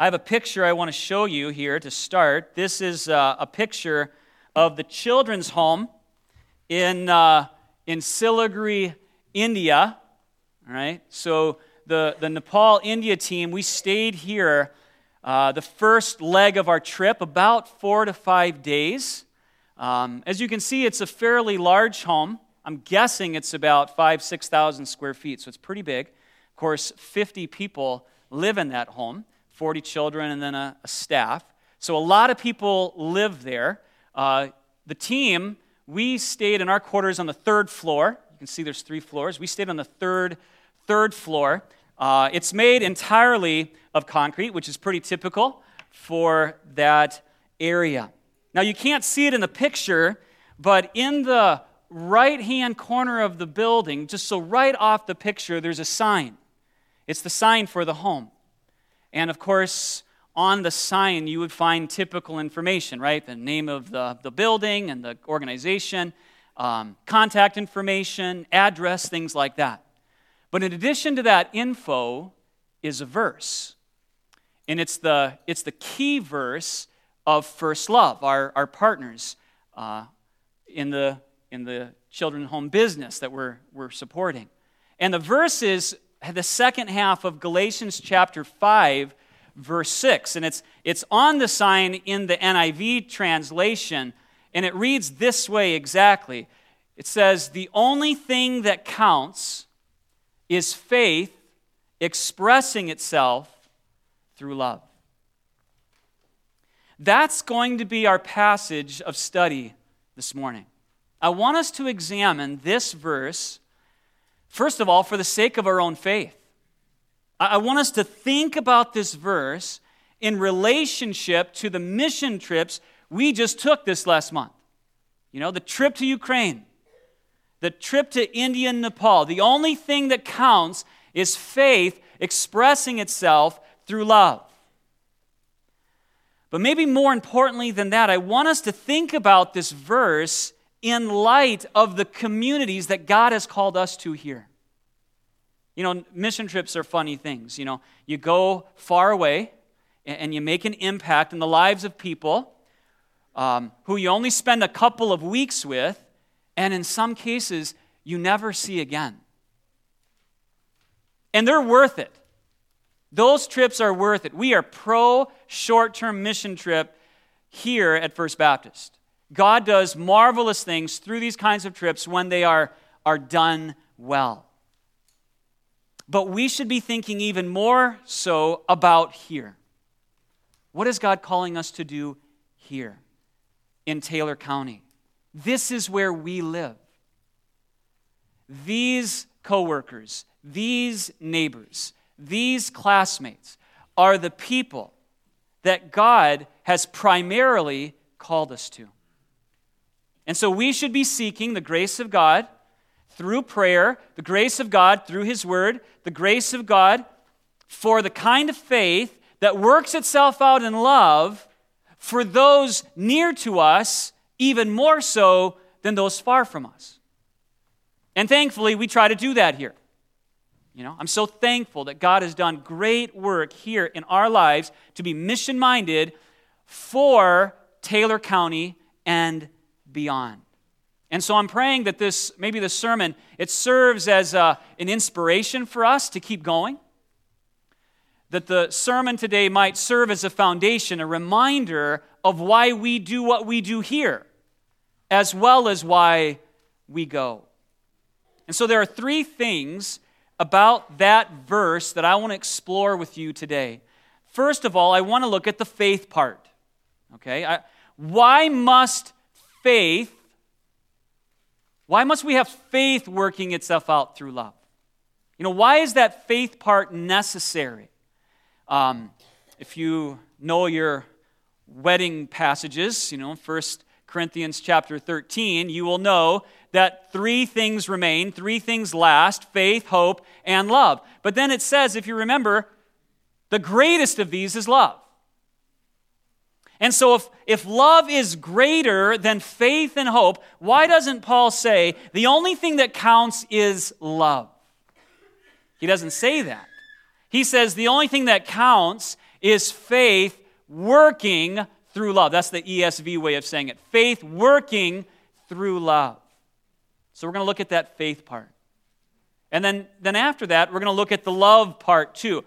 I have a picture I want to show you here to start. This is a picture of the children's home in Siliguri, India. All right, so the Nepal, India team, we stayed here the first leg of our trip, about 4 to 5 days. As you can see, it's a fairly large home. I'm guessing it's about 6,000 square feet, so it's pretty big. Of course, 50 people live in that home, 40 children and then a staff. So a lot of people live there. The team, we stayed in our quarters on the 3rd floor. You can see there's 3 floors. We stayed on the third floor. It's made entirely of concrete, which is pretty typical for that area. Now, you can't see it in the picture, but in the right-hand corner of the building, just so right off the picture, there's a sign. It's the sign for the home. And, of course, on the sign, you would find typical information, right? The name of the building and the organization, contact information, address, things like that. But in addition to that info is a verse. And it's the key verse of First Love, our partners in the children's home business that we're supporting. And the verse is the second half of Galatians chapter 5, verse 6. And it's on the sign in the NIV translation, and it reads this way exactly. It says, "The only thing that counts is faith expressing itself through love." That's going to be our passage of study this morning. I want us to examine this verse, first of all, for the sake of our own faith. I want us to think about this verse in relationship to the mission trips we just took this last month. You know, the trip to Ukraine, the trip to India and Nepal. The only thing that counts is faith expressing itself through love. But maybe more importantly than that, I want us to think about this verse in light of the communities that God has called us to here. You know, mission trips are funny things. You know, you go far away and you make an impact in the lives of people who you only spend a couple of weeks with, and in some cases, you never see again. And they're worth it. Those trips are worth it. We are pro short-term mission trip here at First Baptist. God does marvelous things through these kinds of trips when they are done well. But we should be thinking even more so about here. What is God calling us to do here in Taylor County? This is where we live. These coworkers, these neighbors, these classmates are the people that God has primarily called us to. And so we should be seeking the grace of God through prayer, the grace of God through His Word, the grace of God for the kind of faith that works itself out in love for those near to us, even more so than those far from us. And thankfully, we try to do that here. You know, I'm so thankful that God has done great work here in our lives to be mission-minded for Taylor County and beyond. And so I'm praying that this sermon, it serves as an inspiration for us to keep going. That the sermon today might serve as a foundation, a reminder of why we do what we do here, as well as why we go. And so there are 3 things about that verse that I want to explore with you today. First of all, I want to look at the faith part. Okay? Why must we have faith working itself out through love? You know, why is that faith part necessary? If you know your wedding passages, 1 Corinthians chapter 13, you will know that 3 things remain, 3 things last: faith, hope, and love. But then it says, if you remember, the greatest of these is love. And so if love is greater than faith and hope, why doesn't Paul say the only thing that counts is love? He doesn't say that. He says the only thing that counts is faith working through love. That's the ESV way of saying it. Faith working through love. So we're going to look at that faith part. And then after that, we're going to look at the love part too.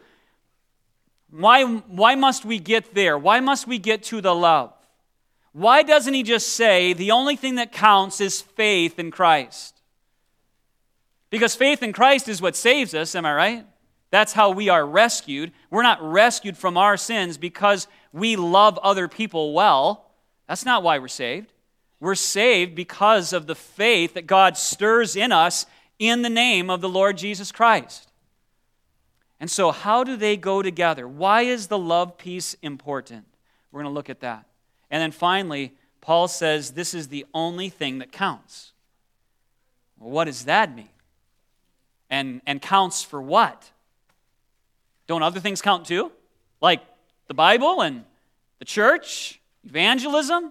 Why must we get there? Why must we get to the love? Why doesn't he just say the only thing that counts is faith in Christ? Because faith in Christ is what saves us, am I right? That's how we are rescued. We're not rescued from our sins because we love other people well. That's not why we're saved. We're saved because of the faith that God stirs in us in the name of the Lord Jesus Christ. And so how do they go together? Why is the love piece important? We're going to look at that. And then finally, Paul says this is the only thing that counts. Well, what does that mean? And counts for what? Don't other things count too? Like the Bible and the church, evangelism?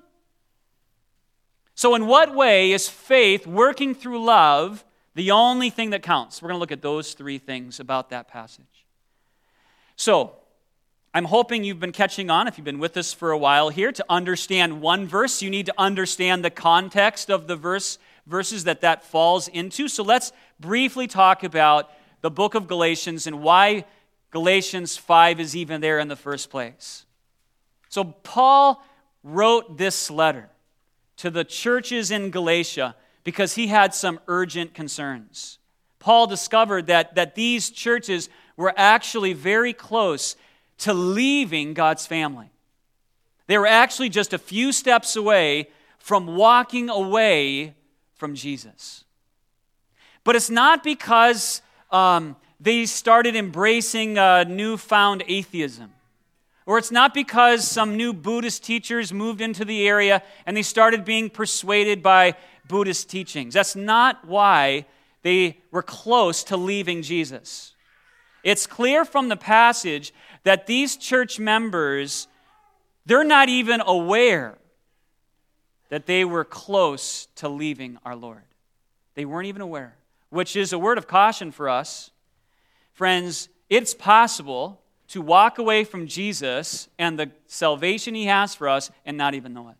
So in what way is faith working through love the only thing that counts? We're going to look at those three things about that passage. So, I'm hoping you've been catching on, if you've been with us for a while here, to understand one verse. You need to understand the context of the verses that falls into. So let's briefly talk about the book of Galatians and why Galatians 5 is even there in the first place. So Paul wrote this letter to the churches in Galatia because he had some urgent concerns. Paul discovered that these churches were actually very close to leaving God's family. They were actually just a few steps away from walking away from Jesus. But it's not because they started embracing newfound atheism. Or it's not because some new Buddhist teachers moved into the area and they started being persuaded by Buddhist teachings. That's not why they were close to leaving Jesus. It's clear from the passage that these church members, they're not even aware that they were close to leaving our Lord. They weren't even aware, which is a word of caution for us. Friends, it's possible to walk away from Jesus and the salvation he has for us and not even know it.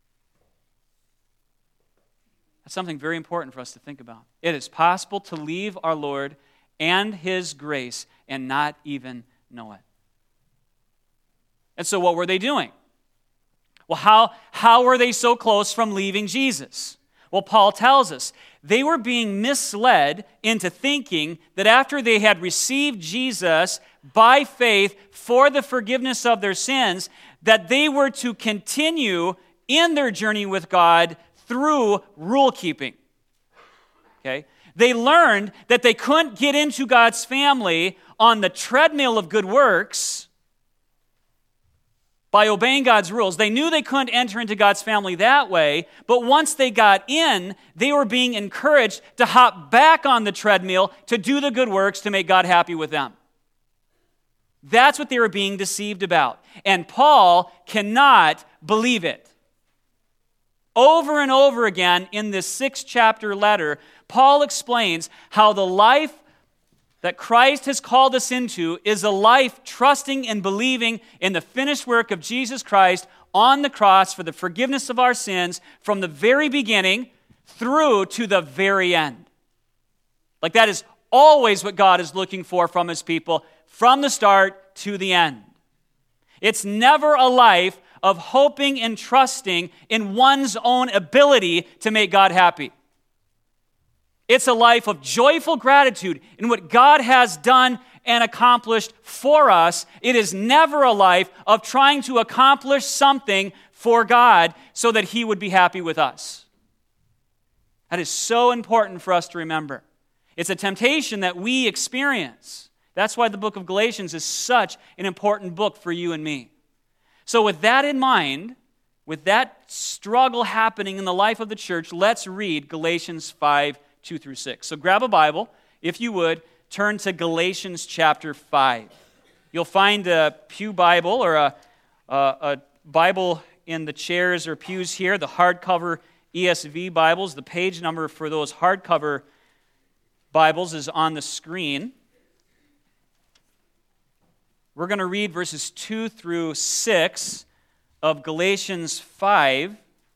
That's something very important for us to think about. It is possible to leave our Lord and his grace and not even know it. And so what were they doing? Well, how were they so close from leaving Jesus? Well, Paul tells us they were being misled into thinking that after they had received Jesus by faith for the forgiveness of their sins, that they were to continue in their journey with God through rule keeping. Okay? They learned that they couldn't get into God's family on the treadmill of good works by obeying God's rules. They knew they couldn't enter into God's family that way, but once they got in, they were being encouraged to hop back on the treadmill to do the good works to make God happy with them. That's what they were being deceived about. And Paul cannot believe it. Over and over again in this 6-chapter letter, Paul explains how the life that Christ has called us into is a life trusting and believing in the finished work of Jesus Christ on the cross for the forgiveness of our sins from the very beginning through to the very end. Like that is always what God is looking for from his people, from the start to the end. It's never a life of hoping and trusting in one's own ability to make God happy. It's a life of joyful gratitude in what God has done and accomplished for us. It is never a life of trying to accomplish something for God so that he would be happy with us. That is so important for us to remember. It's a temptation that we experience. That's why the book of Galatians is such an important book for you and me. So with that in mind, with that struggle happening in the life of the church, let's read Galatians 5, 2 through 6. So grab a Bible, if you would, turn to Galatians chapter 5. You'll find a pew Bible or a Bible in the chairs or pews here, the hardcover ESV Bibles. The page number for those hardcover Bibles is on the screen. We're going to read verses 2 through 6 of Galatians 5.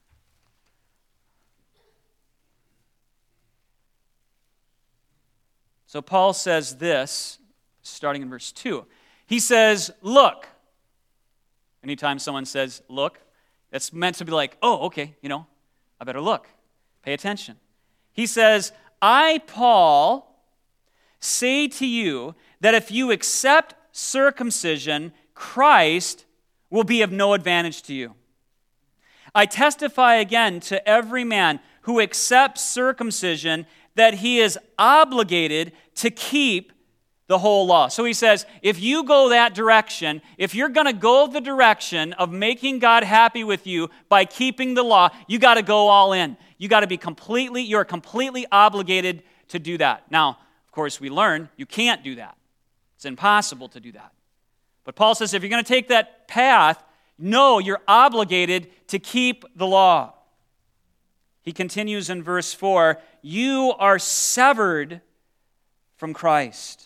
So Paul says this, starting in verse 2. He says, look. Anytime someone says, look, that's meant to be like, oh, okay, I better look. Pay attention. He says, I, Paul, say to you that if you accept circumcision, Christ will be of no advantage to you. I testify again to every man who accepts circumcision that he is obligated to keep the whole law. So he says, if you go that direction, if you're going to go the direction of making God happy with you by keeping the law, you got to go all in. You got to be you're completely obligated to do that. Now, of course, we learn you can't do that. It's impossible to do that. But Paul says if you're going to take that path, no, you're obligated to keep the law. He continues in verse 4, you are severed from Christ.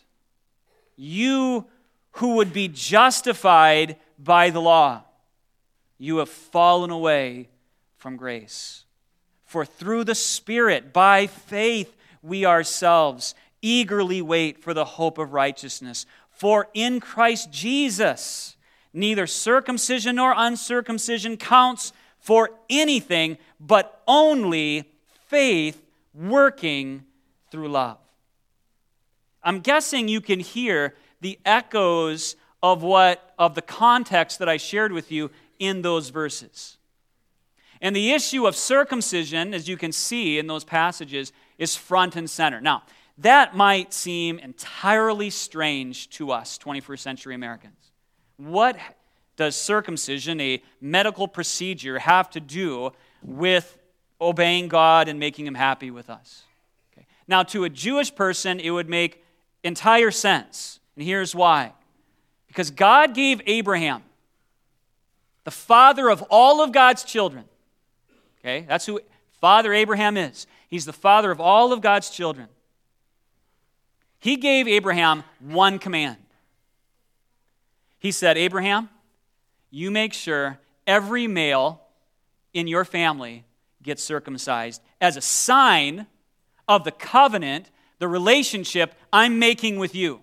You who would be justified by the law, you have fallen away from grace. For through the Spirit, by faith, we ourselves eagerly wait for the hope of righteousness. For in Christ Jesus, neither circumcision nor uncircumcision counts for anything, but only faith working through love. I'm guessing you can hear the echoes of the context that I shared with you in those verses. And the issue of circumcision, as you can see in those passages, is front and center. Now, that might seem entirely strange to us, 21st century Americans. What does circumcision, a medical procedure, have to do with obeying God and making Him happy with us? Okay. Now, to a Jewish person, it would make entire sense. And here's why. Because God gave Abraham, the father of all of God's children. Okay, that's who Father Abraham is. He's the father of all of God's children. He gave Abraham one command. He said, Abraham, you make sure every male in your family gets circumcised as a sign of the covenant, the relationship I'm making with you.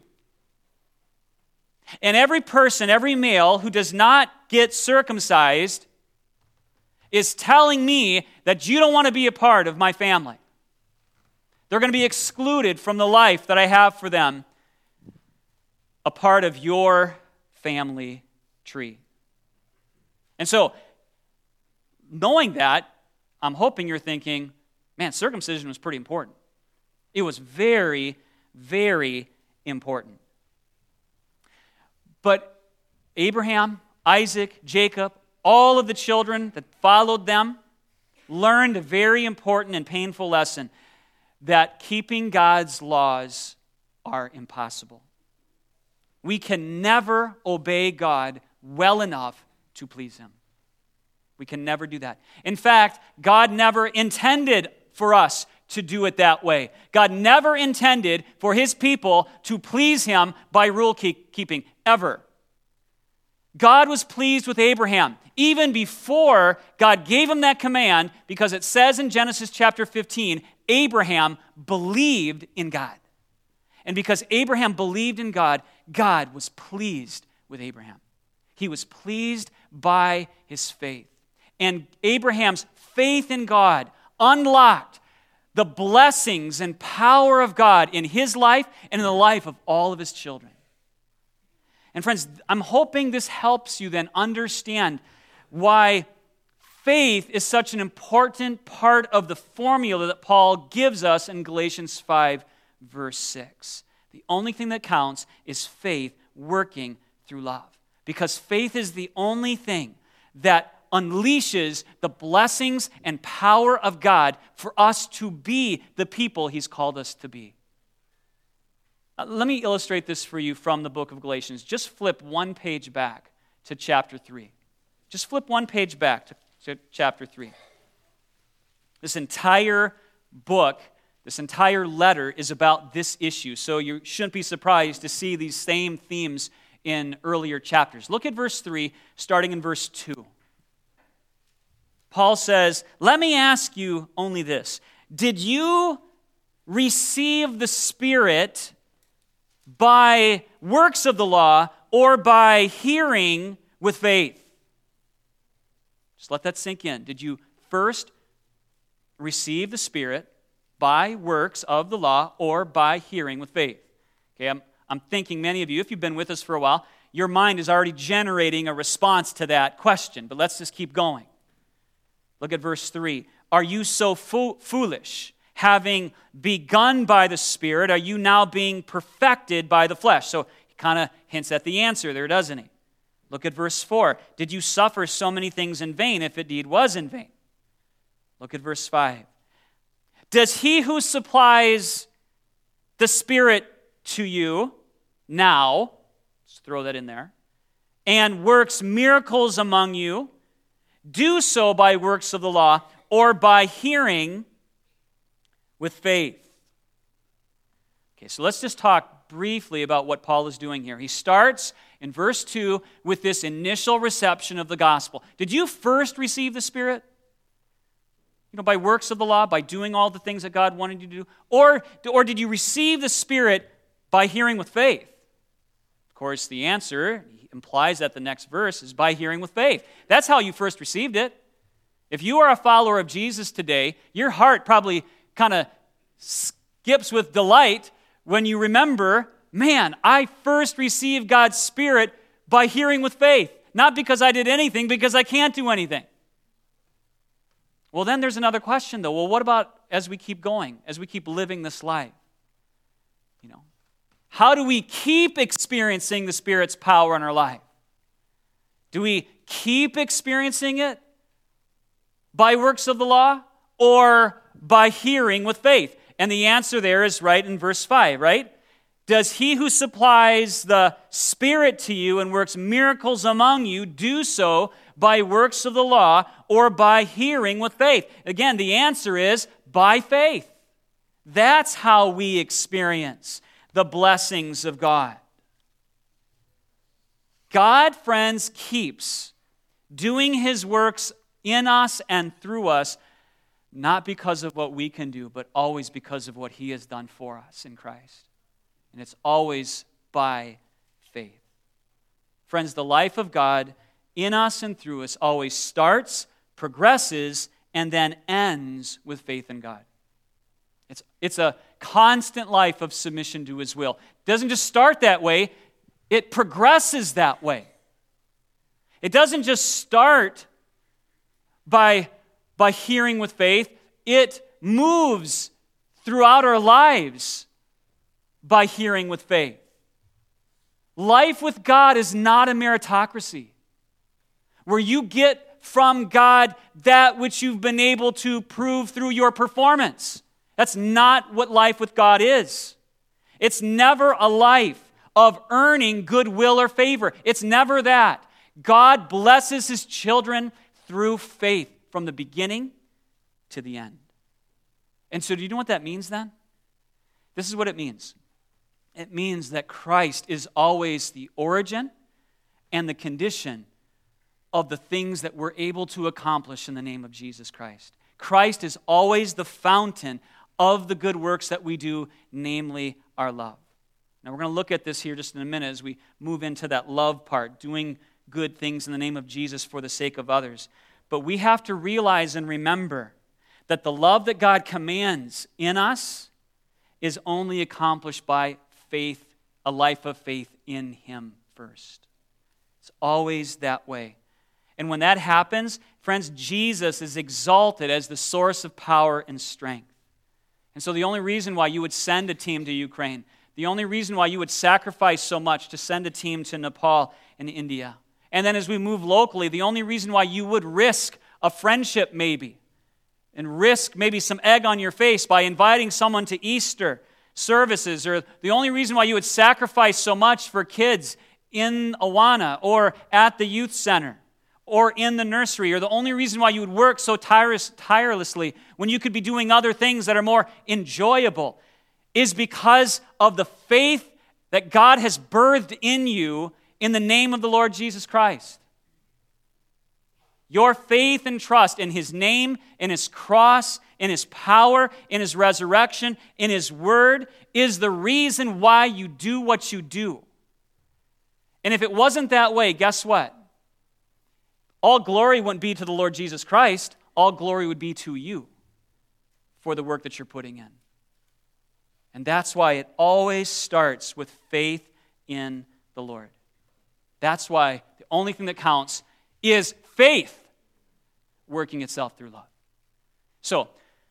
And every person, every male who does not get circumcised is telling me that you don't want to be a part of my family. They're going to be excluded from the life that I have for them, a part of your family tree. And so, knowing that, I'm hoping you're thinking, man, circumcision was pretty important. It was very, very important. But Abraham, Isaac, Jacob, all of the children that followed them learned a very important and painful lesson that keeping God's laws are impossible. We can never obey God well enough to please Him. We can never do that. In fact, God never intended for us to do it that way. God never intended for His people to please Him by rule keeping, ever. God was pleased with Abraham even before God gave him that command, because it says in Genesis chapter 15, Abraham believed in God. And because Abraham believed in God, God was pleased with Abraham. He was pleased by his faith. And Abraham's faith in God unlocked the blessings and power of God in his life and in the life of all of his children. And friends, I'm hoping this helps you then understand why faith is such an important part of the formula that Paul gives us in Galatians 5, verse 6. The only thing that counts is faith working through love. Because faith is the only thing that unleashes the blessings and power of God for us to be the people He's called us to be. Let me illustrate this for you from the book of Galatians. Just flip one page back to chapter 3. Just flip one page back to chapter 3. This entire book, this entire letter is about this issue. So you shouldn't be surprised to see these same themes in earlier chapters. Look at verse 3, starting in verse 2. Paul says, "Let me ask you only this. Did you receive the Spirit by works of the law or by hearing with faith?" Just let that sink in. Did you first receive the Spirit by works of the law or by hearing with faith? Okay, I'm thinking many of you, if you've been with us for a while, your mind is already generating a response to that question, but let's just keep going. Look at verse 3. "Are you so foolish? Having begun by the Spirit, are you now being perfected by the flesh?" So he kind of hints at the answer there, doesn't he? Look at verse 4. "Did you suffer so many things in vain, if indeed was in vain?" Look at verse 5. "Does he who supplies the Spirit to you now," let's throw that in there, "and works miracles among you, do so by works of the law or by hearing with faith?" Okay, so let's just talk briefly about what Paul is doing here. He starts in verse 2 with this initial reception of the gospel. Did you first receive the Spirit? By works of the law, by doing all the things that God wanted you to do? Or did you receive the Spirit by hearing with faith? Of course, the answer implies that the next verse is by hearing with faith. That's how you first received it. If you are a follower of Jesus today, your heart probably kind of skips with delight when you remember, man, I first received God's Spirit by hearing with faith. Not because I did anything, because I can't do anything. Well, then there's another question, though. Well, what about as we keep going, as we keep living this life? How do we keep experiencing the Spirit's power in our life? Do we keep experiencing it by works of the law or by hearing with faith? And the answer there is right in verse 5, right? "Does he who supplies the Spirit to you and works miracles among you do so by works of the law or by hearing with faith?" Again, the answer is by faith. That's how we experience the blessings of God. God, friends, keeps doing his works in us and through us, not because of what we can do, but always because of what he has done for us in Christ. And it's always by faith. Friends, the life of God in us and through us always starts, progresses, and then ends with faith in God. It's a constant life of submission to his will. It doesn't just start that way, it progresses that way. It doesn't just start by hearing with faith, it moves throughout our lives by hearing with faith. Life with God is not a meritocracy where you get from God that which you've been able to prove through your performance. That's not what life with God is. It's never a life of earning goodwill or favor. It's never that. God blesses his children through faith from the beginning to the end. And so do you know what that means then? This is what it means. It means that Christ is always the origin and the condition of the things that we're able to accomplish in the name of Jesus Christ. Christ is always the fountain of the good works that we do, namely our love. Now we're going to look at this here just in a minute as we move into that love part, doing good things in the name of Jesus for the sake of others. But we have to realize and remember that the love that God commands in us is only accomplished by faith, a life of faith in him first. It's always that way. And when that happens, friends, Jesus is exalted as the source of power and strength. And so the only reason why you would send a team to Ukraine, the only reason why you would sacrifice so much to send a team to Nepal and India, and then as we move locally, the only reason why you would risk a friendship maybe, and risk maybe some egg on your face by inviting someone to Easter services, or the only reason why you would sacrifice so much for kids in Awana or at the youth center or in the nursery, or the only reason why you would work so tirelessly when you could be doing other things that are more enjoyable is because of the faith that God has birthed in you in the name of the Lord Jesus Christ. Your faith and trust in His name, in His cross, in His power, in His resurrection, in His word is the reason why you do what you do. And if it wasn't that way, guess what? All glory wouldn't be to the Lord Jesus Christ. All glory would be to you for the work that you're putting in. And that's why it always starts with faith in the Lord. That's why the only thing that counts is faith working itself through love. So,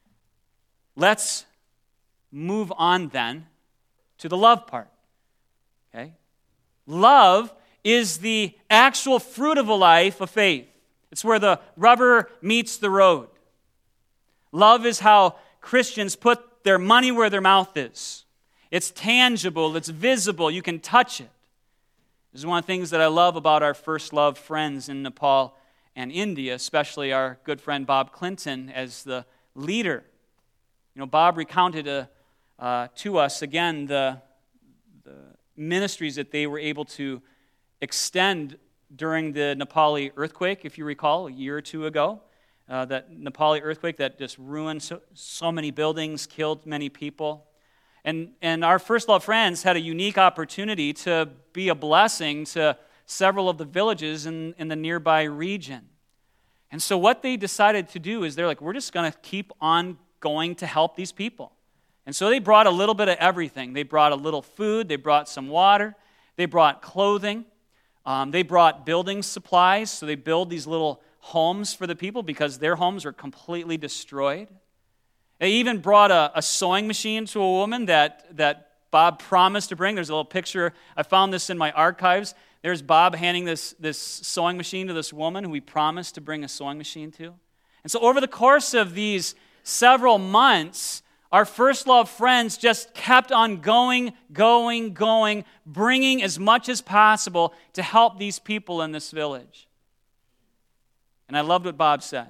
let's move on then to the love part. Okay? Love is the actual fruit of a life of faith. It's where the rubber meets the road. Love is how Christians put their money where their mouth is. It's tangible, it's visible, you can touch it. This is one of the things that I love about our First Love friends in Nepal and India, especially our good friend Bob Clinton as the leader. You know, Bob recounted to us again the ministries that they were able to extend during the Nepali earthquake, if you recall, a year or two ago. That Nepali earthquake that just ruined so many buildings, killed many people. And our First Love friends had a unique opportunity to be a blessing to several of the villages in the nearby region. And so what they decided to do is they're like, we're just going to keep on going to help these people. And so they brought a little bit of everything. They brought a little food, they brought some water, they brought clothing, they brought building supplies, so they build these little homes for the people because their homes were completely destroyed. They even brought a sewing machine to a woman that Bob promised to bring. There's a little picture. I found this in my archives. There's Bob handing this sewing machine to this woman who he promised to bring a sewing machine to. And so over the course of these several months, our First Love friends just kept on going, bringing as much as possible to help these people in this village. And I loved what Bob said.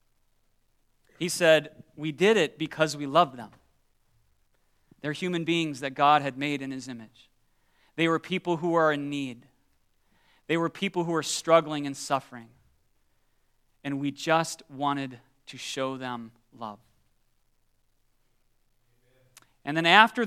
He said, we did it because we loved them. They're human beings that God had made in His image. They were people who are in need. They were people who were struggling and suffering. And we just wanted to show them love. And then after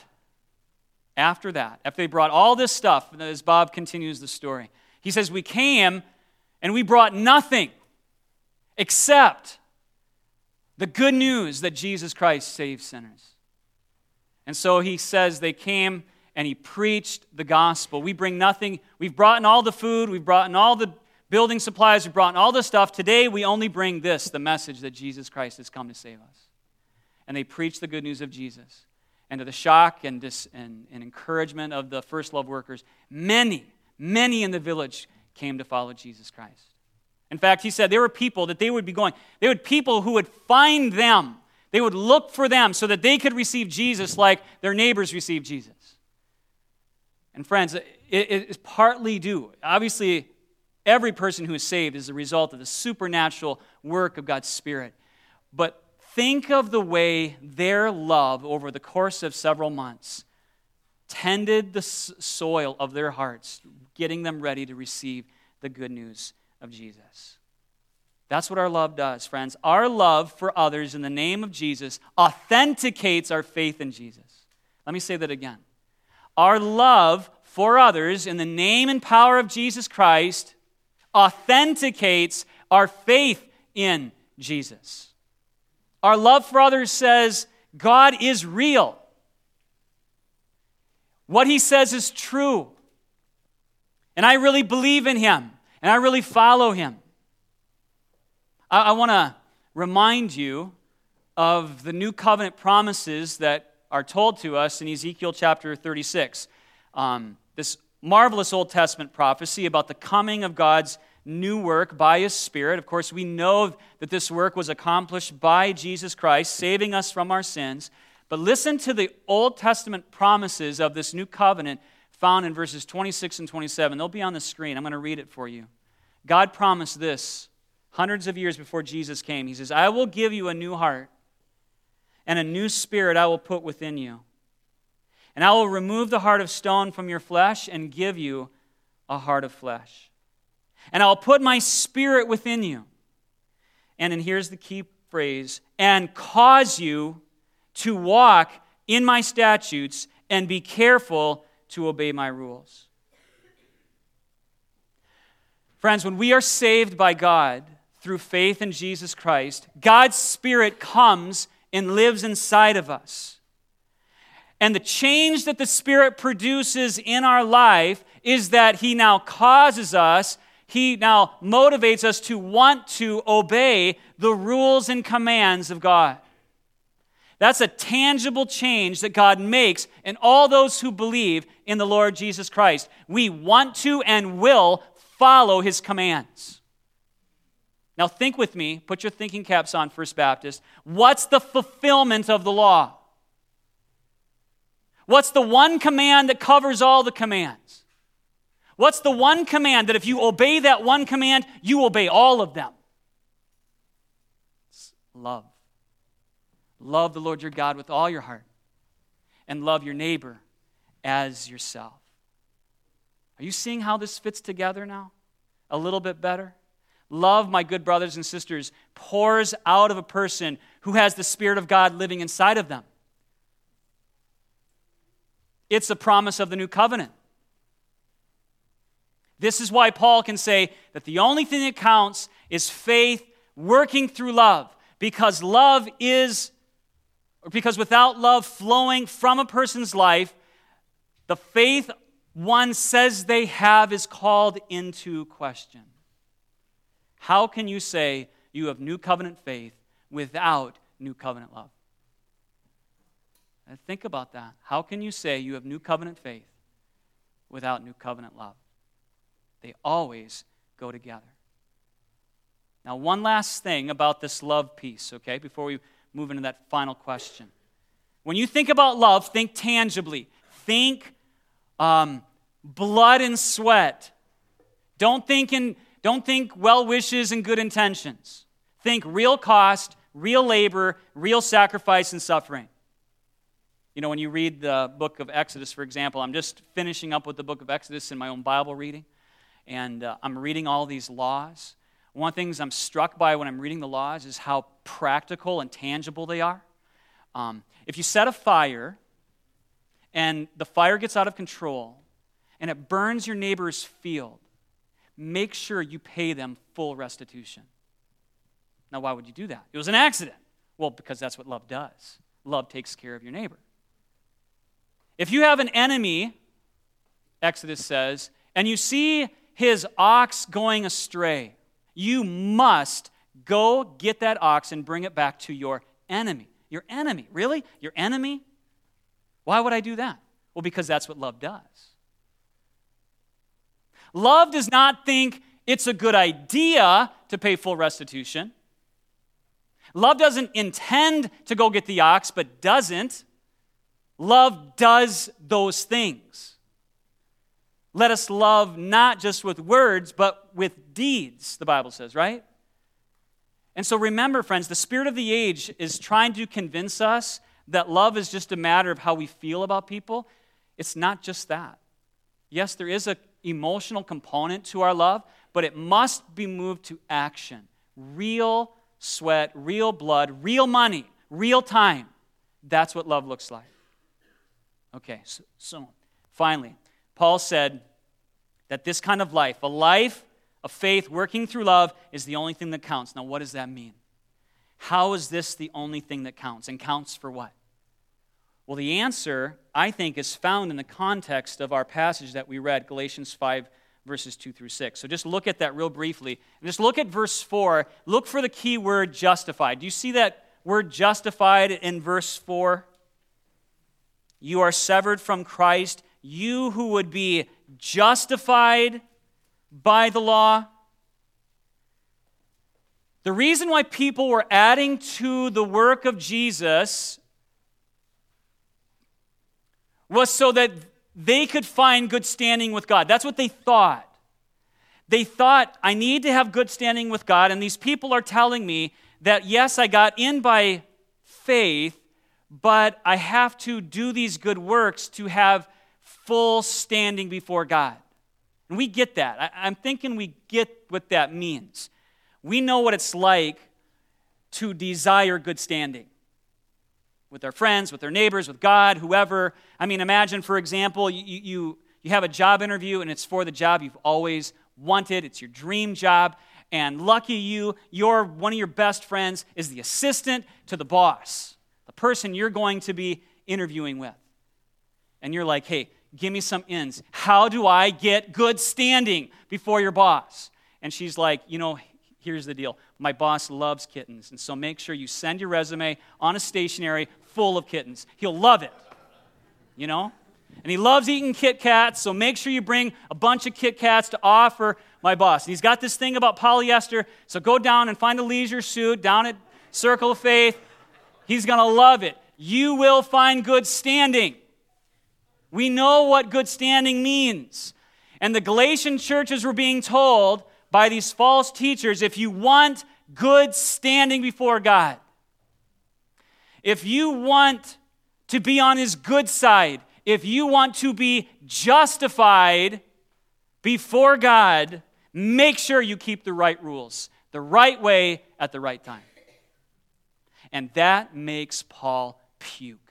after they brought all this stuff, as Bob continues the story, he says, we came and we brought nothing except the good news that Jesus Christ saves sinners. And so he says they came and he preached the gospel. We bring nothing. We've brought in all the food. We've brought in all the building supplies. We've brought in all the stuff. Today we only bring this, the message that Jesus Christ has come to save us. And they preached the good news of Jesus. And to the shock and encouragement of the First Love workers, many in the village came to follow Jesus Christ. In fact, he said there were people that they would be going, there would people who would find them. They would look for them so that they could receive Jesus like their neighbors received Jesus. And friends, it is partly due. Obviously, every person who is saved is a result of the supernatural work of God's Spirit. But think of the way their love over the course of several months tended the soil of their hearts, getting them ready to receive the good news of Jesus. That's what our love does, friends. Our love for others in the name of Jesus authenticates our faith in Jesus. Let me say that again. Our love for others in the name and power of Jesus Christ authenticates our faith in Jesus. Our love for others says God is real. What He says is true. And I really believe in Him. And I really follow Him. I want to remind you of the new covenant promises that are told to us in Ezekiel chapter 36. This marvelous Old Testament prophecy about the coming of God's new work by His Spirit. Of course, we know that this work was accomplished by Jesus Christ, saving us from our sins. But listen to the Old Testament promises of this new covenant found in verses 26 and 27. They'll be on the screen. I'm going to read it for you. God promised this hundreds of years before Jesus came. He says, I will give you a new heart, and a new spirit I will put within you. And I will remove the heart of stone from your flesh and give you a heart of flesh. And I'll put my Spirit within you. And here's the key phrase, and cause you to walk in my statutes and be careful to obey my rules. Friends, when we are saved by God through faith in Jesus Christ, God's Spirit comes and lives inside of us. And the change that the Spirit produces in our life is that He now causes us, He now motivates us to want to obey the rules and commands of God. That's a tangible change that God makes in all those who believe in the Lord Jesus Christ. We want to and will follow His commands. Now think with me, put your thinking caps on, First Baptist. What's the fulfillment of the law? What's the one command that covers all the commands? What's the one command that if you obey that one command, you obey all of them? It's love. Love the Lord your God with all your heart, and love your neighbor as yourself. Are you seeing how this fits together now? A little bit better? Love, my good brothers and sisters, pours out of a person who has the Spirit of God living inside of them. It's a promise of the new covenant. This is why Paul can say that the only thing that counts is faith working through love, because without love flowing from a person's life, the faith one says they have is called into question. How can you say you have new covenant faith without new covenant love? And think about that. How can you say you have new covenant faith without new covenant love? They always go together. Now, one last thing about this love piece, okay, before we move into that final question. When you think about love, think tangibly. Think blood and sweat. Don't think well wishes and good intentions. Think real cost, real labor, real sacrifice and suffering. You know, when you read the book of Exodus, for example, I'm just finishing up with the book of Exodus in my own Bible reading, and I'm reading all these laws. One of the things I'm struck by when I'm reading the laws is how practical and tangible they are. If you set a fire and the fire gets out of control and it burns your neighbor's field, make sure you pay them full restitution. Now, why would you do that? It was an accident. Well, because that's what love does. Love takes care of your neighbor. If you have an enemy, Exodus says, and you see his ox going astray, you must go get that ox and bring it back to your enemy. Your enemy. Really? Your enemy? Why would I do that? Well, because that's what love does. Love does not think it's a good idea to pay full restitution. Love doesn't intend to go get the ox, but doesn't. Love does those things. Let us love not just with words, but with deeds, the Bible says, right? And so remember, friends, the spirit of the age is trying to convince us that love is just a matter of how we feel about people. It's not just that. Yes, there is an emotional component to our love, but it must be moved to action. Real sweat, real blood, real money, real time. That's what love looks like. Okay, so finally, Paul said that this kind of life, a life of faith working through love, is the only thing that counts. Now, what does that mean? How is this the only thing that counts? And counts for what? Well, the answer, I think, is found in the context of our passage that we read, Galatians 5, verses 2 through 6. So just look at that real briefly. And just look at verse 4. Look for the key word justified. Do you see that word justified in verse 4? You are severed from Christ, you who would be justified by the law. The reason why people were adding to the work of Jesus was so that they could find good standing with God. That's what they thought. They thought, I need to have good standing with God, and these people are telling me that, yes, I got in by faith, but I have to do these good works to have full standing before God. And we get that. I'm thinking we get what that means. We know what it's like to desire good standing with our friends, with our neighbors, with God, whoever. I mean, imagine, for example, you have a job interview, and it's for the job you've always wanted. It's your dream job. And lucky you, one of your best friends is the assistant to the boss, the person you're going to be interviewing with. And you're like, hey, give me some ins. How do I get good standing before your boss? And she's like, here's the deal. My boss loves kittens, and so make sure you send your resume on a stationery full of kittens. He'll love it, And he loves eating Kit Kats, so make sure you bring a bunch of Kit Kats to offer my boss. And he's got this thing about polyester, so go down and find a leisure suit down at Circle of Faith. He's going to love it. You will find good standing. We know what good standing means. And the Galatian churches were being told by these false teachers, if you want good standing before God, if you want to be on His good side, if you want to be justified before God, make sure you keep the right rules, the right way at the right time. And that makes Paul puke.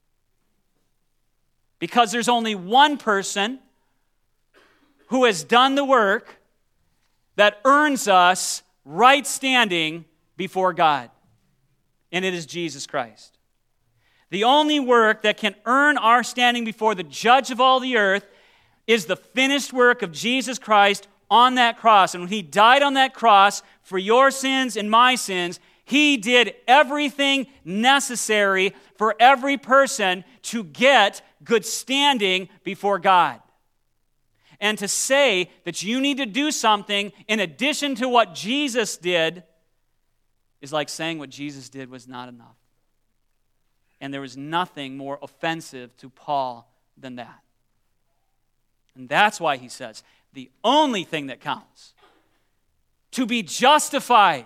Because there's only one person who has done the work that earns us right standing before God. And it is Jesus Christ. The only work that can earn our standing before the judge of all the earth is the finished work of Jesus Christ on that cross. And when He died on that cross for your sins and my sins, He did everything necessary for every person to get good standing before God. And to say that you need to do something in addition to what Jesus did is like saying what Jesus did was not enough. And there was nothing more offensive to Paul than that. And that's why he says, the only thing that counts to be justified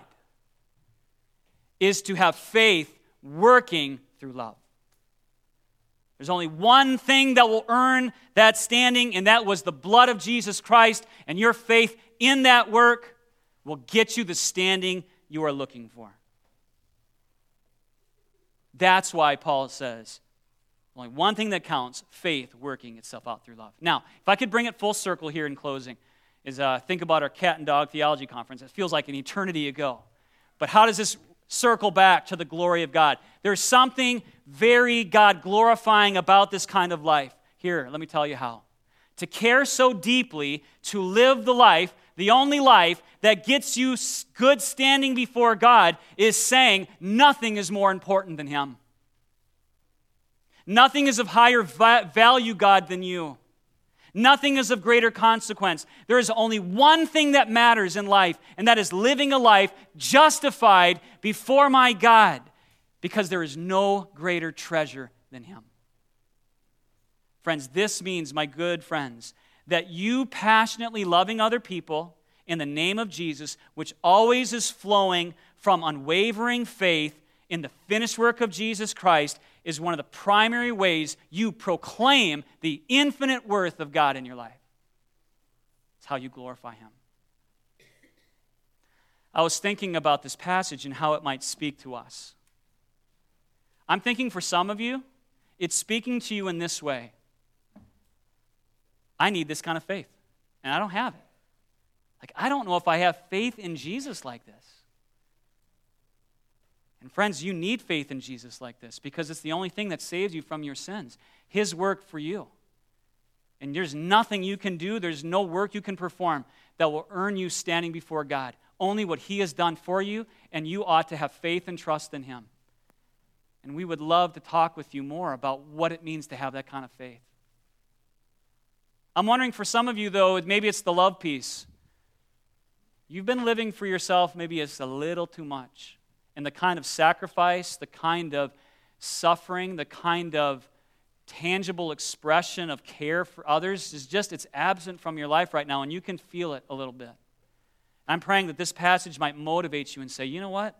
is to have faith working through love. There's only one thing that will earn that standing, and that was the blood of Jesus Christ, and your faith in that work will get you the standing you are looking for. That's why Paul says, only one thing that counts, faith working itself out through love. Now, if I could bring it full circle here in closing, is think about our cat and dog theology conference. It feels like an eternity ago. But how does this circle back to the glory of God? There's something very God-glorifying about this kind of life. Here, let me tell you how. To care so deeply, to live the life, the only life that gets you good standing before God, is saying nothing is more important than Him. Nothing is of higher value, God, than you. Nothing is of greater consequence. There is only one thing that matters in life, and that is living a life justified before my God, because there is no greater treasure than Him. Friends, this means, my good friends, that you passionately loving other people in the name of Jesus, which always is flowing from unwavering faith in the finished work of Jesus Christ, is one of the primary ways you proclaim the infinite worth of God in your life. It's how you glorify Him. I was thinking about this passage and how it might speak to us. I'm thinking for some of you, it's speaking to you in this way. I need this kind of faith, and I don't have it. I don't know if I have faith in Jesus like this. And friends, you need faith in Jesus like this because it's the only thing that saves you from your sins. His work for you. And there's nothing you can do, there's no work you can perform that will earn you standing before God. Only what He has done for you, and you ought to have faith and trust in Him. And we would love to talk with you more about what it means to have that kind of faith. I'm wondering for some of you, though, maybe it's the love piece. You've been living for yourself maybe it's a little too much. And the kind of sacrifice, the kind of suffering, the kind of tangible expression of care for others it's absent from your life right now, and you can feel it a little bit. I'm praying that this passage might motivate you and say, you know what?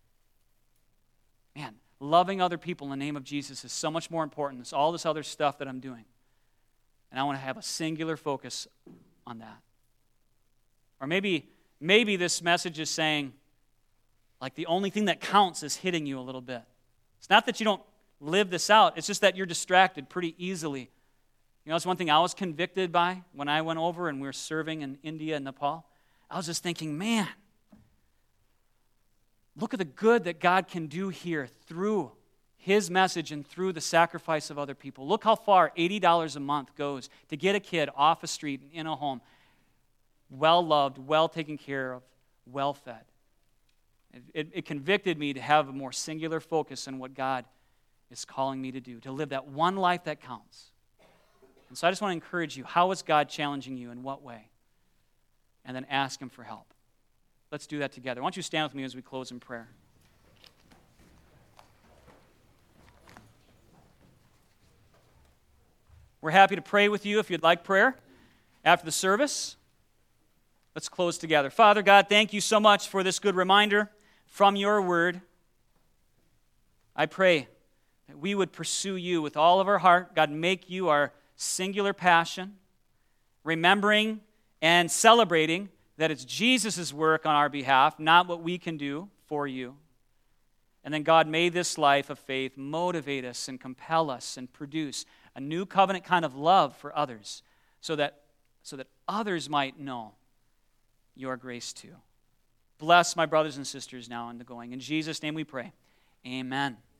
Man, loving other people in the name of Jesus is so much more important than all this other stuff that I'm doing. And I want to have a singular focus on that. Or maybe this message is saying, like, the only thing that counts is hitting you a little bit. It's not that you don't live this out. It's just that you're distracted pretty easily. You know, it's one thing I was convicted by when I went over and we were serving in India and Nepal. I was just thinking, man, look at the good that God can do here through His message and through the sacrifice of other people. Look how far $80 a month goes to get a kid off a street and in a home, well-loved, well taken care of, well-fed. It convicted me to have a more singular focus on what God is calling me to do, to live that one life that counts. And so I just want to encourage you, how is God challenging you? In what way? And then ask Him for help. Let's do that together. Why don't you stand with me as we close in prayer? We're happy to pray with you if you'd like prayer after the service. Let's close together. Father God, thank you so much for this good reminder from your word. I pray that we would pursue you with all of our heart. God, make you our singular passion, remembering and celebrating that it's Jesus' work on our behalf, not what we can do for you. And then, God, may this life of faith motivate us and compel us and produce a new covenant kind of love for others so that others might know your grace too. Bless my brothers and sisters now in the going. In Jesus' name we pray. Amen.